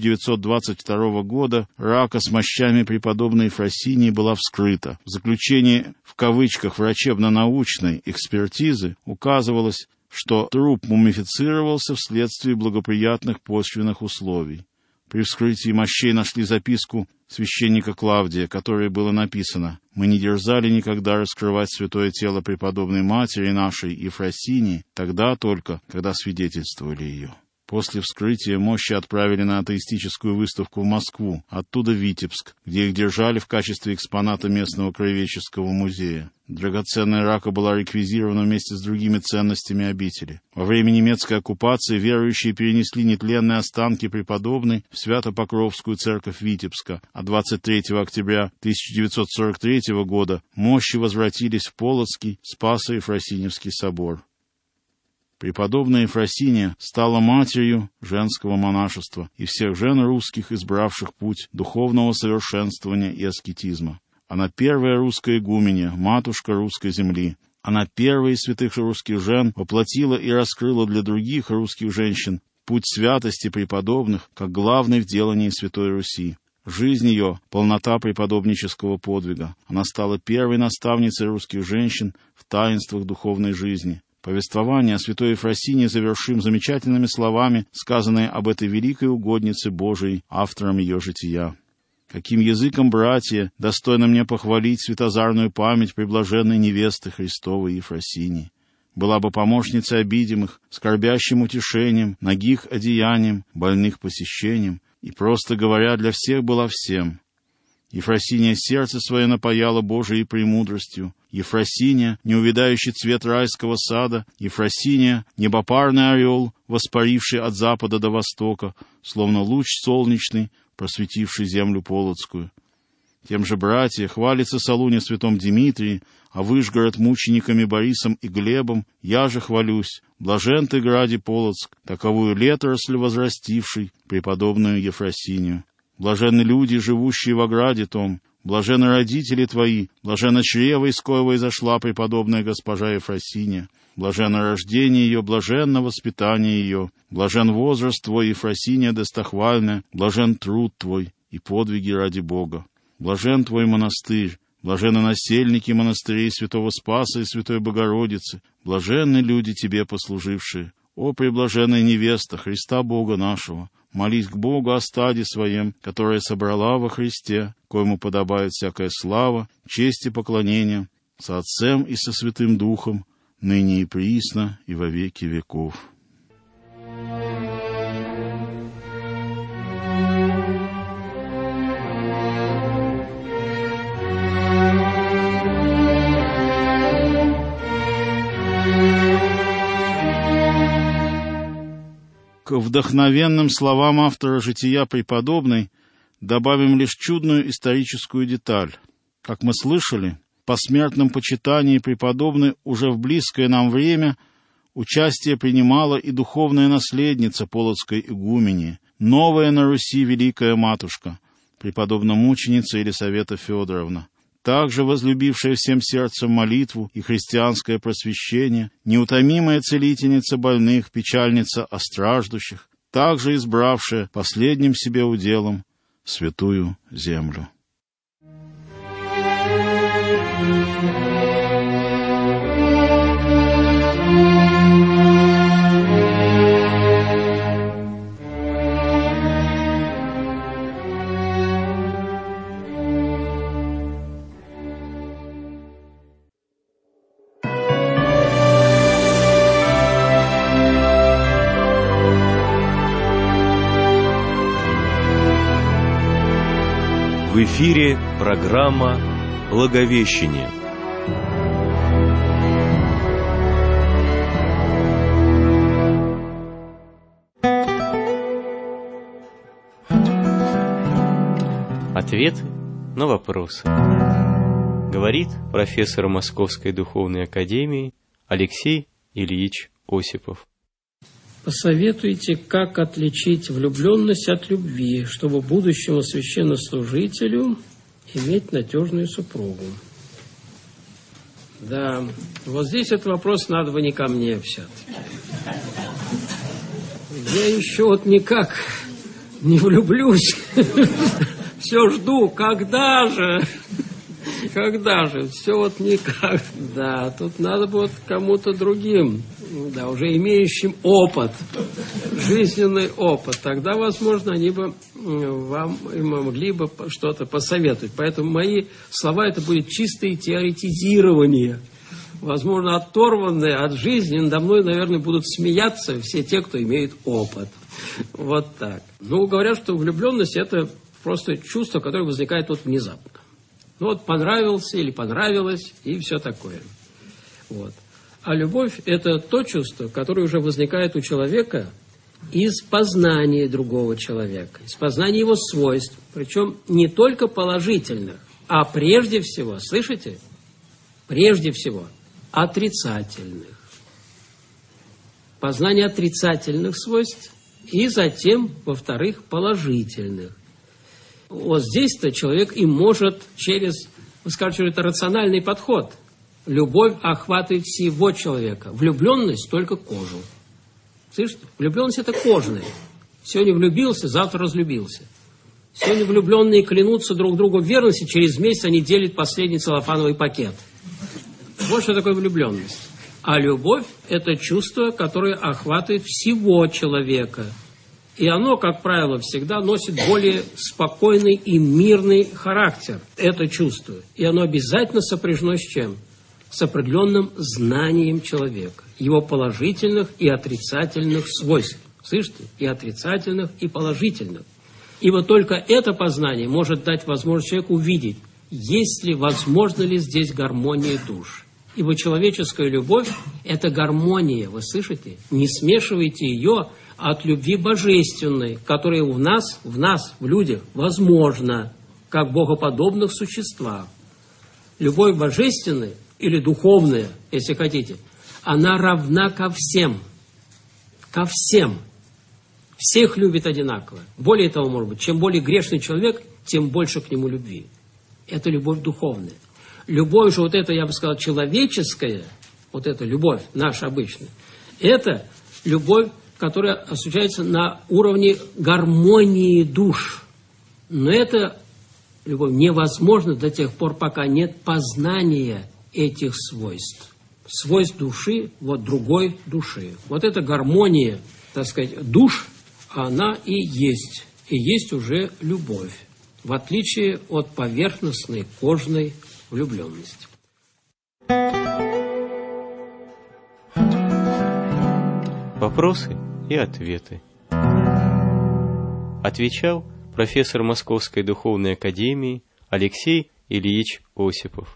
1922 года рака с мощами преподобной Ефросинии была вскрыта. В заключении в кавычках «врачебно-научной экспертизы» указывалось, что труп мумифицировался вследствие благоприятных почвенных условий. При вскрытии мощей нашли записку священника Клавдия, в которой было написано: «Мы не дерзали никогда раскрывать святое тело преподобной матери нашей Ефросинии, тогда только, когда свидетельствовали ее». После вскрытия мощи отправили на атеистическую выставку в Москву, оттуда в Витебск, где их держали в качестве экспоната местного краеведческого музея. Драгоценная рака была реквизирована вместе с другими ценностями обители. Во время немецкой оккупации верующие перенесли нетленные останки преподобной в Свято-Покровскую церковь Витебска, а 23 октября 1943 года мощи возвратились в Полоцкий Спасо-Ефросиньевский собор. Преподобная Ефросиния стала матерью женского монашества и всех жен русских, избравших путь духовного совершенствования и аскетизма. Она первая русская игуменья, матушка русской земли. Она первая из святых русских жен воплотила и раскрыла для других русских женщин путь святости преподобных, как главный в делании Святой Руси. Жизнь ее — полнота преподобнического подвига. Она стала первой наставницей русских женщин в таинствах духовной жизни. Повествование о святой Ефросинии завершим замечательными словами, сказанные об этой великой угоднице Божией, автором ее жития. «Каким языком, братья, достойно мне похвалить святозарную память преблаженной невесты Христовой Ефросинии? Была бы помощницей обидимых, скорбящим утешением, нагих одеянием, больных посещением, и, просто говоря, для всех была всем. Ефросиния сердце свое напояла Божией премудростью, Ефросиния, неувядающий цвет райского сада, Ефросиния, небопарный орел, воспаривший от запада до востока, словно луч солнечный, просветивший землю Полоцкую. Тем же, братья, хвалится Солунья святом Дмитрии, а Выжгород мучениками Борисом и Глебом, я же хвалюсь, блажен ты, граде Полоцк, таковую леторосль возрастивший, преподобную Ефросинию. Блаженны люди, живущие во граде том, блаженны родители твои, блаженно чрево, из коего изошла преподобная госпожа Ефросиния, блаженно рождение ее, блаженно воспитание ее, блажен возраст твой, Ефросиния достохвальная, блажен труд твой и подвиги ради Бога. Блажен твой монастырь, блаженны насельники монастырей святого Спаса и святой Богородицы, блаженны люди тебе послужившие. О, преблаженная невеста Христа Бога нашего, молись к Богу о стаде своем, которое собрала во Христе, коему подобает всякая слава, честь и поклонение, со Отцем и со Святым Духом, ныне и присно, и во веки веков». К вдохновенным словам автора жития преподобной добавим лишь чудную историческую деталь. Как мы слышали, в посмертном почитании преподобной уже в близкое нам время участие принимала и духовная наследница Полоцкой игумении, новая на Руси великая матушка, преподобно-мученица Елисавета Федоровна, также возлюбившая всем сердцем молитву и христианское просвещение, неутомимая целительница больных, печальница о страждущих, также избравшая последним себе уделом святую землю. В эфире программа «Благовещение». Ответы на вопросы. Говорит профессор Московской духовной академии Алексей Ильич Осипов. Посоветуйте, как отличить влюбленность от любви, чтобы будущему священнослужителю иметь надежную супругу. Да, вот здесь этот вопрос надо бы не ко мне все-таки. Я еще вот никак не влюблюсь. Все жду, когда же? Когда же? Все вот никак. Да, тут надо бы вот кому-то другим, да, уже имеющим опыт, жизненный опыт. Тогда, возможно, они бы вам могли бы что-то посоветовать. Поэтому мои слова — это будет чистое теоретизирование. возможно, оторванные от жизни, надо мной, наверное, будут смеяться все те, кто имеет опыт. Вот так. Ну, говорят, что влюбленность – это просто чувство, которое возникает вот внезапно. Ну, вот понравился или понравилось, и все такое. Вот. А любовь – это то чувство, которое уже возникает у человека из познания другого человека, из познания его свойств, причем не только положительных, а прежде всего, слышите? Прежде всего, отрицательных. Познание отрицательных свойств и затем, во-вторых, положительных. Вот здесь-то человек и может через, вы скажете, это рациональный подход. Любовь охватывает всего человека. Влюбленность только кожу. Слышите? Влюбленность – это кожная. Сегодня влюбился, завтра разлюбился. Сегодня влюбленные клянутся друг другу в верности, через месяц они делят последний целлофановый пакет. Вот что такое влюбленность. А любовь – это чувство, которое охватывает всего человека. И оно, как правило, всегда носит более спокойный и мирный характер. Это чувство. И оно обязательно сопряжено с чем? С определенным знанием человека. Его положительных и отрицательных свойств. Слышите? И отрицательных, и положительных. И вот только это познание может дать возможность человеку увидеть, есть ли, возможно ли здесь гармония душ. Ибо человеческая любовь – это гармония, вы слышите? Не смешивайте ее от любви божественной, которая в нас, в людях, возможна, как богоподобных существах. Любовь божественная или духовная, если хотите, она равна ко всем. Ко всем. Всех любит одинаково. Более того, может быть, чем более грешный человек, тем больше к нему любви. Это любовь духовная. Любовь же вот эта, я бы сказал, человеческая, вот эта любовь наша обычная, это любовь, которая осуществляется на уровне гармонии душ. Но эта любовь невозможна до тех пор, пока нет познания этих свойств. Свойств души, вот другой души. Вот эта гармония, так сказать, душ, она и есть уже любовь, в отличие от поверхностной кожной влюбленности. Вопросы и ответы. Отвечал профессор Московской духовной академии Алексей Ильич Осипов.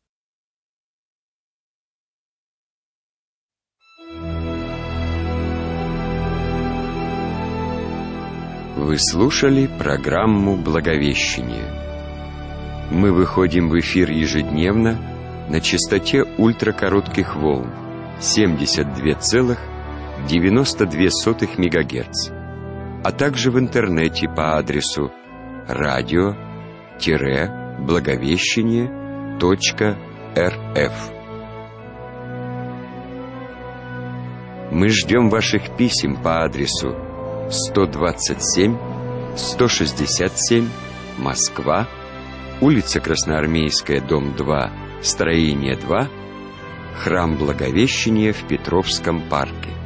Вы слушали программу «Благовещение». Мы выходим в эфир ежедневно на частоте ультракоротких волн 72,92 МГц, а также в интернете по адресу radio-благовещение.рф. Мы ждем ваших писем по адресу 127, 167, Москва, улица Красноармейская, дом 2, строение 2, храм Благовещения в Петровском парке.